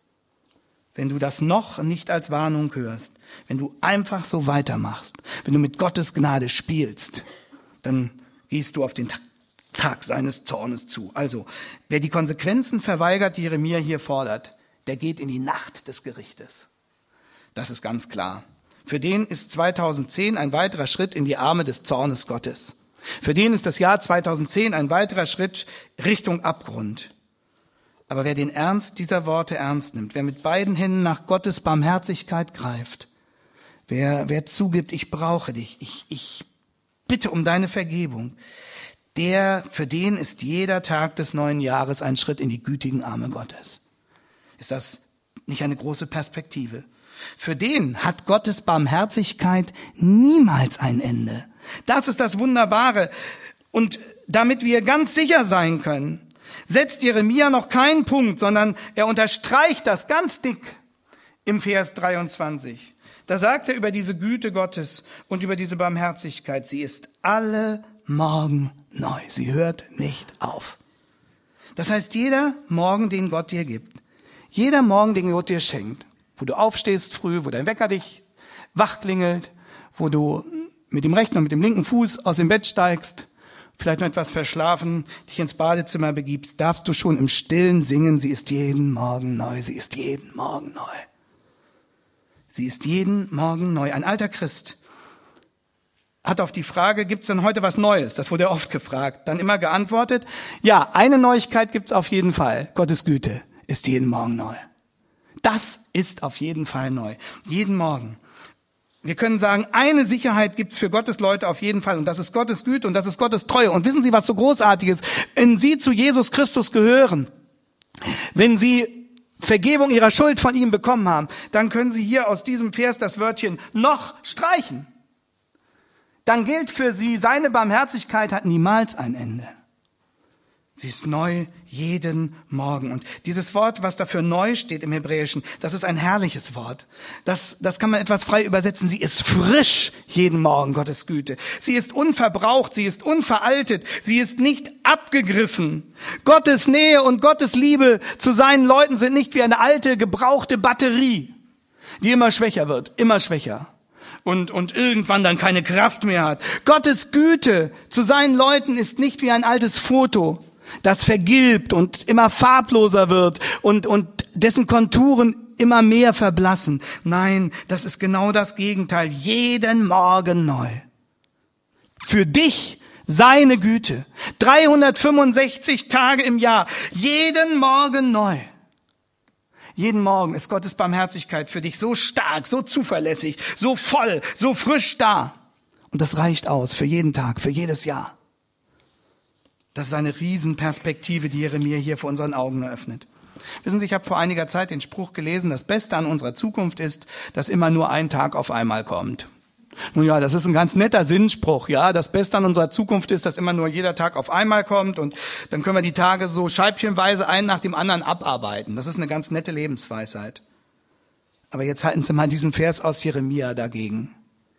Wenn du das noch nicht als Warnung hörst, wenn du einfach so weitermachst, wenn du mit Gottes Gnade spielst, dann gehst du auf den Tag seines Zornes zu. Also, wer die Konsequenzen verweigert, die Jeremia hier fordert, der geht in die Nacht des Gerichtes. Das ist ganz klar. Für den ist zweitausendzehn ein weiterer Schritt in die Arme des Zornes Gottes. Für den ist das Jahr zweitausendzehn ein weiterer Schritt Richtung Abgrund. Aber wer den Ernst dieser Worte ernst nimmt, wer mit beiden Händen nach Gottes Barmherzigkeit greift, wer, wer zugibt, ich brauche dich, ich, ich bitte um deine Vergebung, der, für den ist jeder Tag des neuen Jahres ein Schritt in die gütigen Arme Gottes. Ist das nicht eine große Perspektive? Für den hat Gottes Barmherzigkeit niemals ein Ende. Das ist das Wunderbare. Und damit wir ganz sicher sein können, setzt Jeremia noch keinen Punkt, sondern er unterstreicht das ganz dick im Vers dreiundzwanzig. Da sagt er über diese Güte Gottes und über diese Barmherzigkeit, sie ist alle Morgen neu. Sie hört nicht auf. Das heißt, jeder Morgen, den Gott dir gibt, jeder Morgen, den Gott dir schenkt, wo du aufstehst früh, wo dein Wecker dich wachklingelt, wo du mit dem rechten und mit dem linken Fuß aus dem Bett steigst, vielleicht noch etwas verschlafen, dich ins Badezimmer begibst, darfst du schon im Stillen singen, sie ist jeden Morgen neu, sie ist jeden Morgen neu. Sie ist jeden Morgen neu. Ein alter Christ hat auf die Frage, gibt's denn heute was Neues? Das wurde oft gefragt. Dann immer geantwortet, ja, eine Neuigkeit gibt's auf jeden Fall. Gottes Güte ist jeden Morgen neu. Das ist auf jeden Fall neu. Jeden Morgen. Wir können sagen, eine Sicherheit gibt's für Gottes Leute auf jeden Fall. Und das ist Gottes Güte und das ist Gottes Treue. Und wissen Sie, was so großartig ist? Wenn Sie zu Jesus Christus gehören, wenn Sie Vergebung Ihrer Schuld von ihm bekommen haben, dann können Sie hier aus diesem Vers das Wörtchen noch streichen. Dann gilt für Sie, seine Barmherzigkeit hat niemals ein Ende. Sie ist neu jeden Morgen. Und dieses Wort, was dafür neu steht im Hebräischen, das ist ein herrliches Wort. Das, das kann man etwas frei übersetzen. Sie ist frisch jeden Morgen, Gottes Güte. Sie ist unverbraucht, sie ist unveraltet, sie ist nicht abgegriffen. Gottes Nähe und Gottes Liebe zu seinen Leuten sind nicht wie eine alte, gebrauchte Batterie, die immer schwächer wird, immer schwächer. Und, und irgendwann dann keine Kraft mehr hat. Gottes Güte zu seinen Leuten ist nicht wie ein altes Foto, das vergilbt und immer farbloser wird und, und dessen Konturen immer mehr verblassen. Nein, das ist genau das Gegenteil. Jeden Morgen neu. Für dich seine Güte. dreihundertfünfundsechzig Tage im Jahr. Jeden Morgen neu. Jeden Morgen ist Gottes Barmherzigkeit für dich so stark, so zuverlässig, so voll, so frisch da. Und das reicht aus für jeden Tag, für jedes Jahr. Das ist eine Riesenperspektive, die Jeremia hier vor unseren Augen eröffnet. Wissen Sie, ich habe vor einiger Zeit den Spruch gelesen, das Beste an unserer Zukunft ist, dass immer nur ein Tag auf einmal kommt. Nun ja, das ist ein ganz netter Sinnspruch, ja. Das Beste an unserer Zukunft ist, dass immer nur jeder Tag auf einmal kommt und dann können wir die Tage so scheibchenweise einen nach dem anderen abarbeiten. Das ist eine ganz nette Lebensweisheit. Aber jetzt halten Sie mal diesen Vers aus Jeremia dagegen.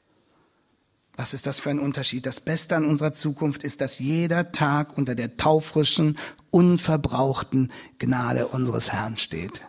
Was ist das für ein Unterschied? Das Beste an unserer Zukunft ist, dass jeder Tag unter der taufrischen, unverbrauchten Gnade unseres Herrn steht.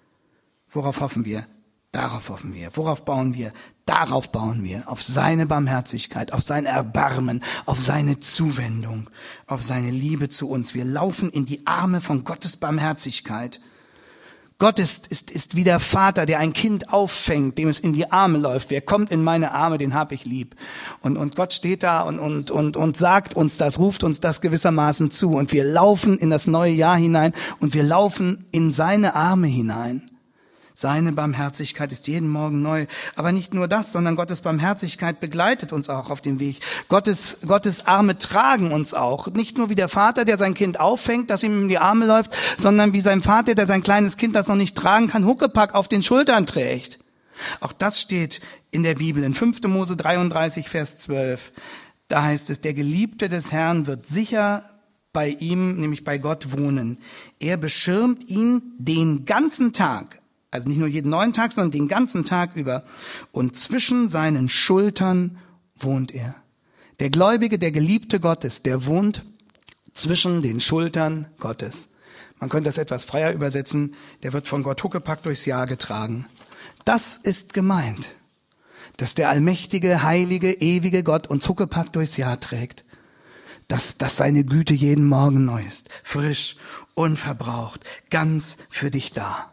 Worauf hoffen wir? Darauf hoffen wir. Worauf bauen wir? Darauf bauen wir. Auf seine Barmherzigkeit, auf sein Erbarmen, auf seine Zuwendung, auf seine Liebe zu uns. Wir laufen in die Arme von Gottes Barmherzigkeit. Gott ist, ist, ist wie der Vater, der ein Kind auffängt, dem es in die Arme läuft. Wer kommt in meine Arme, den hab ich lieb. Und, und Gott steht da und, und, und, und sagt uns das, ruft uns das gewissermaßen zu. Und wir laufen in das neue Jahr hinein und wir laufen in seine Arme hinein. Seine Barmherzigkeit ist jeden Morgen neu. Aber nicht nur das, sondern Gottes Barmherzigkeit begleitet uns auch auf dem Weg. Gottes, Gottes Arme tragen uns auch. Nicht nur wie der Vater, der sein Kind auffängt, das ihm in die Arme läuft, sondern wie sein Vater, der sein kleines Kind, das noch nicht tragen kann, Huckepack auf den Schultern trägt. Auch das steht in der Bibel, in fünfter Mose dreiunddreißig, Vers zwölf. Da heißt es, der Geliebte des Herrn wird sicher bei ihm, nämlich bei Gott, wohnen. Er beschirmt ihn den ganzen Tag. Also nicht nur jeden neuen Tag, sondern den ganzen Tag über. Und zwischen seinen Schultern wohnt er. Der Gläubige, der Geliebte Gottes, der wohnt zwischen den Schultern Gottes. Man könnte das etwas freier übersetzen. Der wird von Gott Huckepack durchs Jahr getragen. Das ist gemeint, dass der allmächtige, heilige, ewige Gott uns Huckepack durchs Jahr trägt. Dass, dass seine Güte jeden Morgen neu ist. Frisch, unverbraucht, ganz für dich da.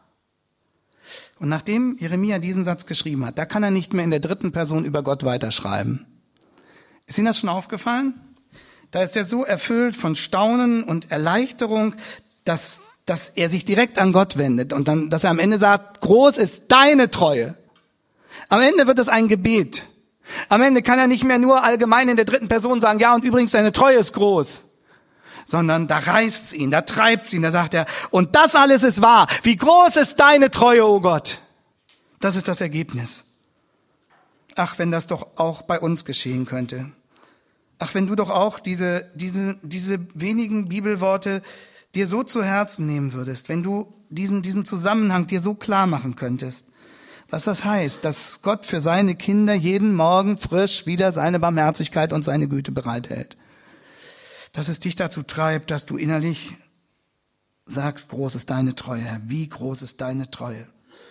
Und nachdem Jeremia diesen Satz geschrieben hat, da kann er nicht mehr in der dritten Person über Gott weiterschreiben. Ist Ihnen das schon aufgefallen? Da ist er so erfüllt von Staunen und Erleichterung, dass, dass er sich direkt an Gott wendet und dann, dass er am Ende sagt, groß ist deine Treue. Am Ende wird es ein Gebet. Am Ende kann er nicht mehr nur allgemein in der dritten Person sagen, ja, und übrigens deine Treue ist groß. Sondern da reißt's ihn, da treibt's ihn, da sagt er, und das alles ist wahr. Wie groß ist deine Treue, o Gott? Das ist das Ergebnis. Ach, wenn das doch auch bei uns geschehen könnte. Ach, wenn du doch auch diese, diese, diese wenigen Bibelworte dir so zu Herzen nehmen würdest, wenn du diesen, diesen Zusammenhang dir so klar machen könntest, was das heißt, dass Gott für seine Kinder jeden Morgen frisch wieder seine Barmherzigkeit und seine Güte bereithält. Dass es dich dazu treibt, dass du innerlich sagst, groß ist deine Treue, Herr, wie groß ist deine Treue.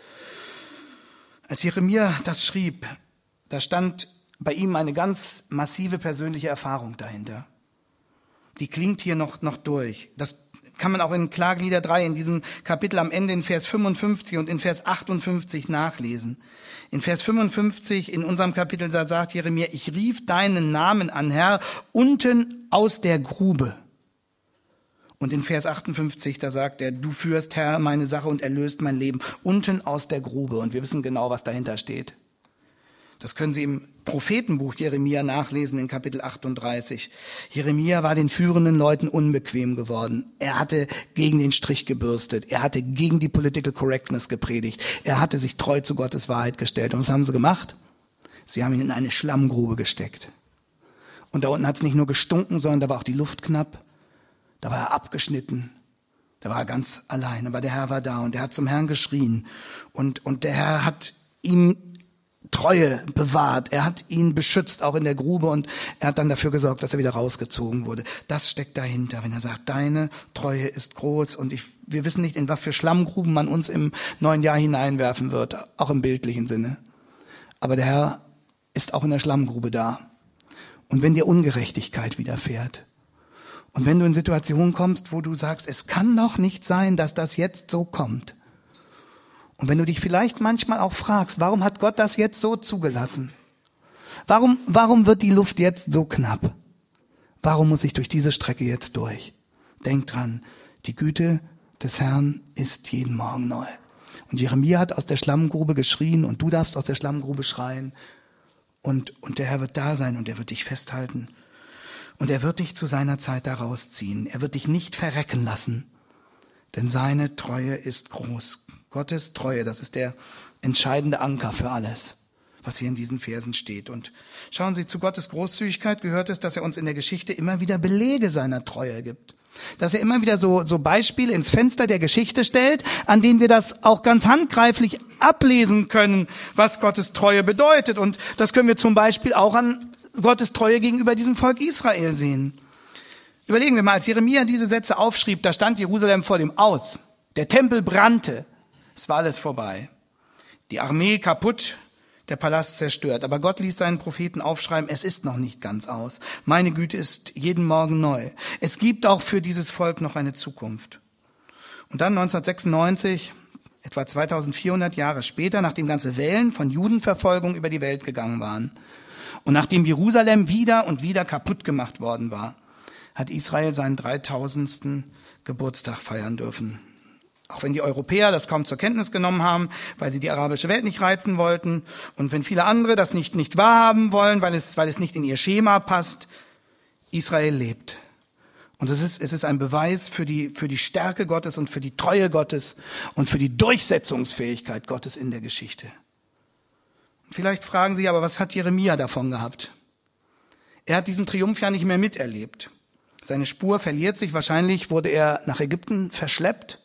Als Jeremia das schrieb, da stand bei ihm eine ganz massive persönliche Erfahrung dahinter. Die klingt hier noch, noch durch. Das kann man auch in Klagelieder drei, in diesem Kapitel am Ende in Vers fünfundfünfzig und in Vers achtundfünfzig nachlesen. In Vers fünfundfünfzig in unserem Kapitel sagt Jeremia, ich rief deinen Namen an, Herr, unten aus der Grube. Und in Vers achtundfünfzig, da sagt er, du führst, Herr, meine Sache und erlöst mein Leben, unten aus der Grube. Und wir wissen genau, was dahinter steht. Das können Sie im Prophetenbuch Jeremia nachlesen in Kapitel achtunddreißig. Jeremia war den führenden Leuten unbequem geworden. Er hatte gegen den Strich gebürstet. Er hatte gegen die Political Correctness gepredigt. Er hatte sich treu zu Gottes Wahrheit gestellt. Und was haben sie gemacht? Sie haben ihn in eine Schlammgrube gesteckt. Und da unten hat es nicht nur gestunken, sondern da war auch die Luft knapp. Da war er abgeschnitten. Da war er ganz allein. Aber der Herr war da und er hat zum Herrn geschrien. Und, und der Herr hat ihm Treue bewahrt. Er hat ihn beschützt, auch in der Grube, und er hat dann dafür gesorgt, dass er wieder rausgezogen wurde. Das steckt dahinter, wenn er sagt, deine Treue ist groß, und ich, wir wissen nicht, in was für Schlammgruben man uns im neuen Jahr hineinwerfen wird, auch im bildlichen Sinne. Aber der Herr ist auch in der Schlammgrube da. Und wenn dir Ungerechtigkeit widerfährt und wenn du in Situationen kommst, wo du sagst, es kann doch nicht sein, dass das jetzt so kommt, und wenn du dich vielleicht manchmal auch fragst, warum hat Gott das jetzt so zugelassen? Warum, warum wird die Luft jetzt so knapp? Warum muss ich durch diese Strecke jetzt durch? Denk dran, die Güte des Herrn ist jeden Morgen neu. Und Jeremia hat aus der Schlammgrube geschrien und du darfst aus der Schlammgrube schreien. Und, und der Herr wird da sein und er wird dich festhalten. Und er wird dich zu seiner Zeit da rausziehen. Er wird dich nicht verrecken lassen. Denn seine Treue ist groß. Gottes Treue, das ist der entscheidende Anker für alles, was hier in diesen Versen steht. Und schauen Sie, zu Gottes Großzügigkeit gehört es, dass er uns in der Geschichte immer wieder Belege seiner Treue gibt. Dass er immer wieder so, so Beispiele ins Fenster der Geschichte stellt, an denen wir das auch ganz handgreiflich ablesen können, was Gottes Treue bedeutet. Und das können wir zum Beispiel auch an Gottes Treue gegenüber diesem Volk Israel sehen. Überlegen wir mal, als Jeremia diese Sätze aufschrieb, da stand Jerusalem vor dem Aus. Der Tempel brannte. Es war alles vorbei. Die Armee kaputt, der Palast zerstört. Aber Gott ließ seinen Propheten aufschreiben, es ist noch nicht ganz aus. Meine Güte ist jeden Morgen neu. Es gibt auch für dieses Volk noch eine Zukunft. Und dann neunzehnhundertsechsundneunzig, etwa zweitausendvierhundert Jahre später, nachdem ganze Wellen von Judenverfolgung über die Welt gegangen waren und nachdem Jerusalem wieder und wieder kaputt gemacht worden war, hat Israel seinen dreitausendsten Geburtstag feiern dürfen. Auch wenn die Europäer das kaum zur Kenntnis genommen haben, weil sie die arabische Welt nicht reizen wollten und wenn viele andere das nicht, nicht wahrhaben wollen, weil es, weil es nicht in ihr Schema passt, Israel lebt. Und es ist, es ist ein Beweis für die, für die Stärke Gottes und für die Treue Gottes und für die Durchsetzungsfähigkeit Gottes in der Geschichte. Und vielleicht fragen Sie aber, was hat Jeremia davon gehabt? Er hat diesen Triumph ja nicht mehr miterlebt. Seine Spur verliert sich. Wahrscheinlich wurde er nach Ägypten verschleppt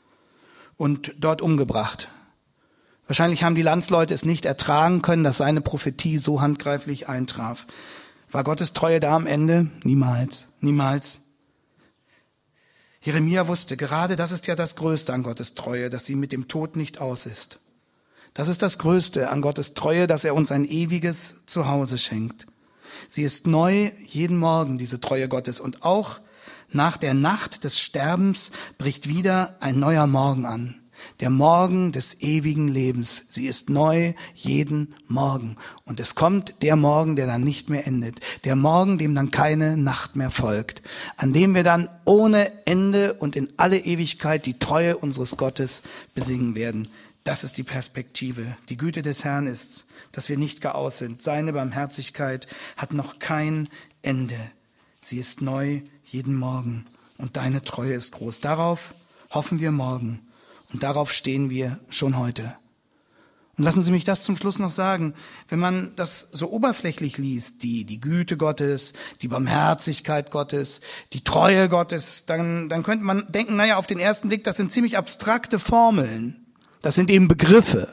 und dort umgebracht. Wahrscheinlich haben die Landsleute es nicht ertragen können, dass seine Prophetie so handgreiflich eintraf. War Gottes Treue da am Ende? Niemals, niemals. Jeremia wusste, gerade das ist ja das Größte an Gottes Treue, dass sie mit dem Tod nicht aus ist. Das ist das Größte an Gottes Treue, dass er uns ein ewiges Zuhause schenkt. Sie ist neu jeden Morgen, diese Treue Gottes. Und auch nach der Nacht des Sterbens bricht wieder ein neuer Morgen an. Der Morgen des ewigen Lebens. Sie ist neu jeden Morgen. Und es kommt der Morgen, der dann nicht mehr endet. Der Morgen, dem dann keine Nacht mehr folgt. An dem wir dann ohne Ende und in alle Ewigkeit die Treue unseres Gottes besingen werden. Das ist die Perspektive. Die Güte des Herrn ist's, dass wir nicht gar aus sind. Seine Barmherzigkeit hat noch kein Ende. Sie ist neu jeden Morgen. Und deine Treue ist groß. Darauf hoffen wir morgen. Und darauf stehen wir schon heute. Und lassen Sie mich das zum Schluss noch sagen. Wenn man das so oberflächlich liest, die, die Güte Gottes, die Barmherzigkeit Gottes, die Treue Gottes, dann, dann könnte man denken, naja, auf den ersten Blick, das sind ziemlich abstrakte Formeln. Das sind eben Begriffe.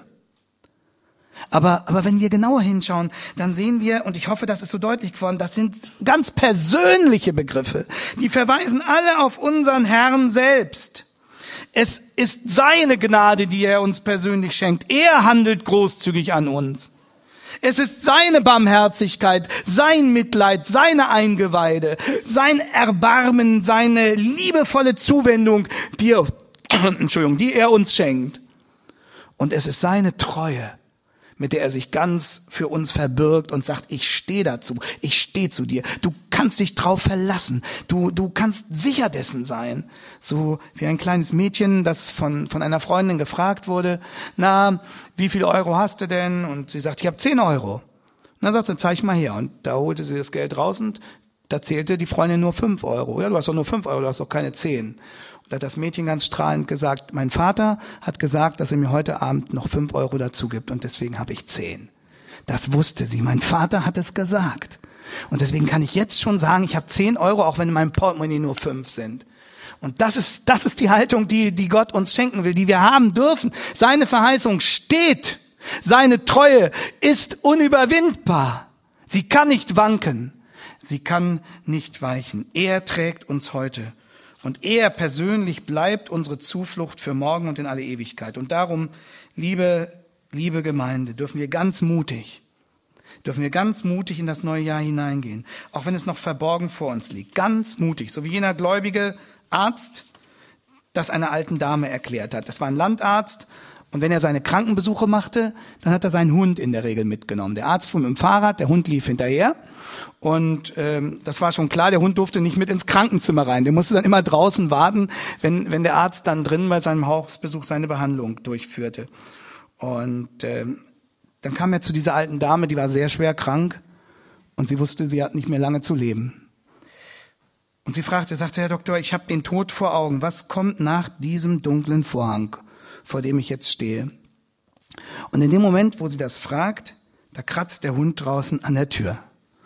Aber, aber wenn wir genauer hinschauen, dann sehen wir, und ich hoffe, das ist so deutlich geworden, das sind ganz persönliche Begriffe. Die verweisen alle auf unseren Herrn selbst. Es ist seine Gnade, die er uns persönlich schenkt. Er handelt großzügig an uns. Es ist seine Barmherzigkeit, sein Mitleid, seine Eingeweide, sein Erbarmen, seine liebevolle Zuwendung, die er, Entschuldigung, die er uns schenkt. Und es ist seine Treue, mit der er sich ganz für uns verbirgt und sagt, ich stehe dazu, ich stehe zu dir. Du kannst dich drauf verlassen, du du kannst sicher dessen sein. So wie ein kleines Mädchen, das von von einer Freundin gefragt wurde, na, wie viel Euro hast du denn? Und sie sagt, ich habe zehn Euro. Und dann sagt sie, zeig mal her. Und da holte sie das Geld raus und da zählte die Freundin nur fünf Euro. Ja, du hast doch nur fünf Euro, du hast doch keine zehn. Und da hat das Mädchen ganz strahlend gesagt, mein Vater hat gesagt, dass er mir heute Abend noch fünf Euro dazu gibt und deswegen habe ich zehn. Das wusste sie, mein Vater hat es gesagt. Und deswegen kann ich jetzt schon sagen, ich habe zehn Euro, auch wenn in meinem Portemonnaie nur fünf sind. Und das ist, das ist die Haltung, die, die Gott uns schenken will, die wir haben dürfen. Seine Verheißung steht. Seine Treue ist unüberwindbar. Sie kann nicht wanken. Sie kann nicht weichen. Er trägt uns heute. Und er persönlich bleibt unsere Zuflucht für morgen und in alle Ewigkeit. Und darum, liebe, liebe Gemeinde, dürfen wir ganz mutig, dürfen wir ganz mutig in das neue Jahr hineingehen. Auch wenn es noch verborgen vor uns liegt. Ganz mutig. So wie jener gläubige Arzt, das einer alten Dame erklärt hat. Das war ein Landarzt Und wenn er seine Krankenbesuche machte, dann hat er seinen Hund in der Regel mitgenommen. Der Arzt fuhr mit dem Fahrrad, der Hund lief hinterher. Und ähm, das war schon klar, der Hund durfte nicht mit ins Krankenzimmer rein. Der musste dann immer draußen warten, wenn, wenn der Arzt dann drin bei seinem Hausbesuch seine Behandlung durchführte. Und ähm, dann kam er zu dieser alten Dame, die war sehr schwer krank. Und sie wusste, sie hat nicht mehr lange zu leben. Und sie fragte, sagte, Herr Doktor, ich habe den Tod vor Augen. Was kommt nach diesem dunklen Vorhang, vor dem ich jetzt stehe? Und in dem Moment, wo sie das fragt, da kratzt der Hund draußen an der Tür.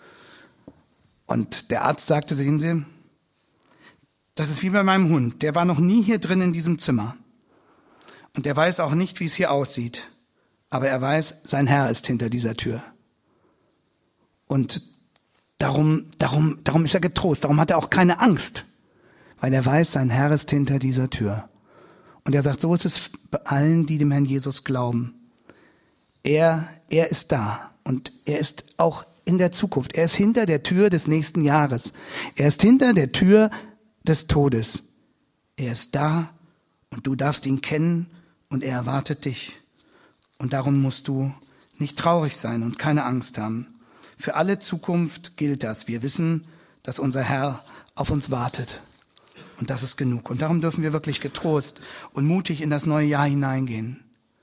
Und der Arzt sagte, sehen Sie, das ist wie bei meinem Hund. Der war noch nie hier drin in diesem Zimmer. Und er weiß auch nicht, wie es hier aussieht. Aber er weiß, sein Herr ist hinter dieser Tür. Und darum, darum, darum ist er getrost. Darum hat er auch keine Angst. Weil er weiß, sein Herr ist hinter dieser Tür. Und er sagt, so ist es bei allen, die dem Herrn Jesus glauben. Er, er ist da. Und er ist auch in der Zukunft. Er ist hinter der Tür des nächsten Jahres. Er ist hinter der Tür des Todes. Er ist da und du darfst ihn kennen und er erwartet dich. Und darum musst du nicht traurig sein und keine Angst haben. Für alle Zukunft gilt das. Wir wissen, dass unser Herr auf uns wartet. Und das ist genug. Und darum dürfen wir wirklich getrost und mutig in das neue Jahr hineingehen.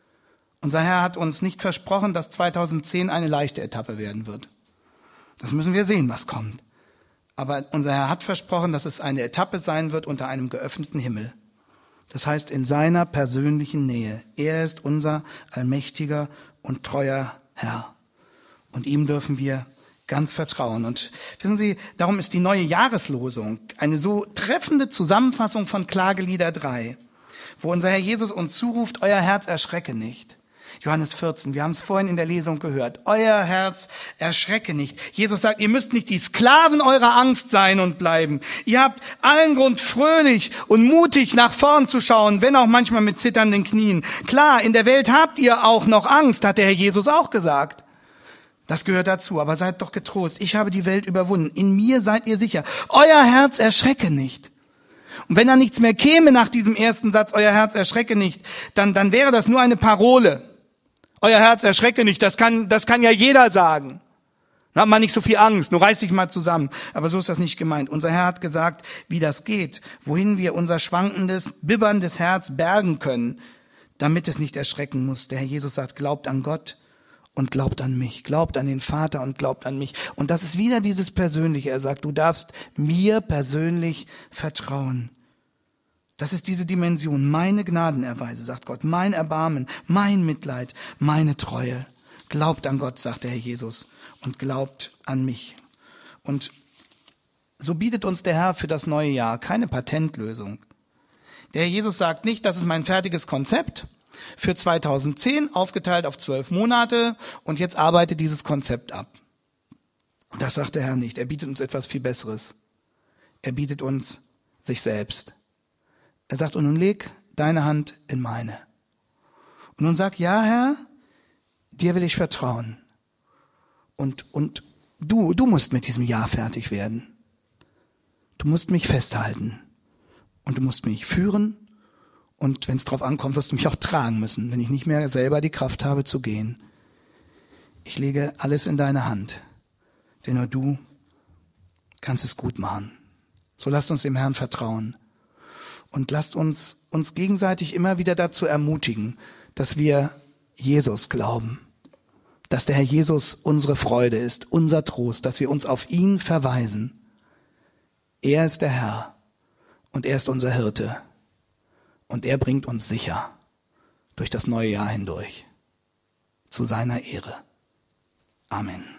Unser Herr hat uns nicht versprochen, dass zweitausendzehn eine leichte Etappe werden wird. Das müssen wir sehen, was kommt. Aber unser Herr hat versprochen, dass es eine Etappe sein wird unter einem geöffneten Himmel. Das heißt, in seiner persönlichen Nähe. Er ist unser allmächtiger und treuer Herr. Und ihm dürfen wir ganz vertrauen. Und wissen Sie, darum ist die neue Jahreslosung eine so treffende Zusammenfassung von Klagelieder drei, wo unser Herr Jesus uns zuruft, euer Herz erschrecke nicht. Johannes vierzehn, wir haben es vorhin in der Lesung gehört. Euer Herz erschrecke nicht. Jesus sagt, ihr müsst nicht die Sklaven eurer Angst sein und bleiben. Ihr habt allen Grund, fröhlich und mutig nach vorn zu schauen, wenn auch manchmal mit zitternden Knien. Klar, in der Welt habt ihr auch noch Angst, hat der Herr Jesus auch gesagt. Das gehört dazu, aber seid doch getrost. Ich habe die Welt überwunden. In mir seid ihr sicher. Euer Herz erschrecke nicht. Und wenn da nichts mehr käme nach diesem ersten Satz, euer Herz erschrecke nicht, dann, dann wäre das nur eine Parole. Euer Herz erschrecke nicht, das kann, das kann ja jeder sagen. Hab mal nicht so viel Angst, nur reiß dich mal zusammen. Aber so ist das nicht gemeint. Unser Herr hat gesagt, wie das geht, wohin wir unser schwankendes, bibberndes Herz bergen können, damit es nicht erschrecken muss. Der Herr Jesus sagt, glaubt an Gott und glaubt an mich. Glaubt an den Vater und glaubt an mich. Und das ist wieder dieses Persönliche. Er sagt, du darfst mir persönlich vertrauen. Das ist diese Dimension, meine Gnadenerweise, sagt Gott, mein Erbarmen, mein Mitleid, meine Treue. Glaubt an Gott, sagt der Herr Jesus, und glaubt an mich. Und so bietet uns der Herr für das neue Jahr keine Patentlösung. Der Herr Jesus sagt nicht, das ist mein fertiges Konzept für zweitausendzehn, aufgeteilt auf zwölf Monate, und jetzt arbeite dieses Konzept ab. Das sagt der Herr nicht. Er bietet uns etwas viel Besseres. Er bietet uns sich selbst. Er sagt, und nun leg deine Hand in meine. Und nun sag, ja, Herr, dir will ich vertrauen. Und, und du, du musst mit diesem Jahr fertig werden. Du musst mich festhalten. Und du musst mich führen. Und wenn es drauf ankommt, wirst du mich auch tragen müssen, wenn ich nicht mehr selber die Kraft habe zu gehen. Ich lege alles in deine Hand. Denn nur du kannst es gut machen. So lasst uns dem Herrn vertrauen. Und lasst uns uns gegenseitig immer wieder dazu ermutigen, dass wir Jesus glauben, dass der Herr Jesus unsere Freude ist, unser Trost, dass wir uns auf ihn verweisen. Er ist der Herr und er ist unser Hirte und er bringt uns sicher durch das neue Jahr hindurch zu seiner Ehre. Amen.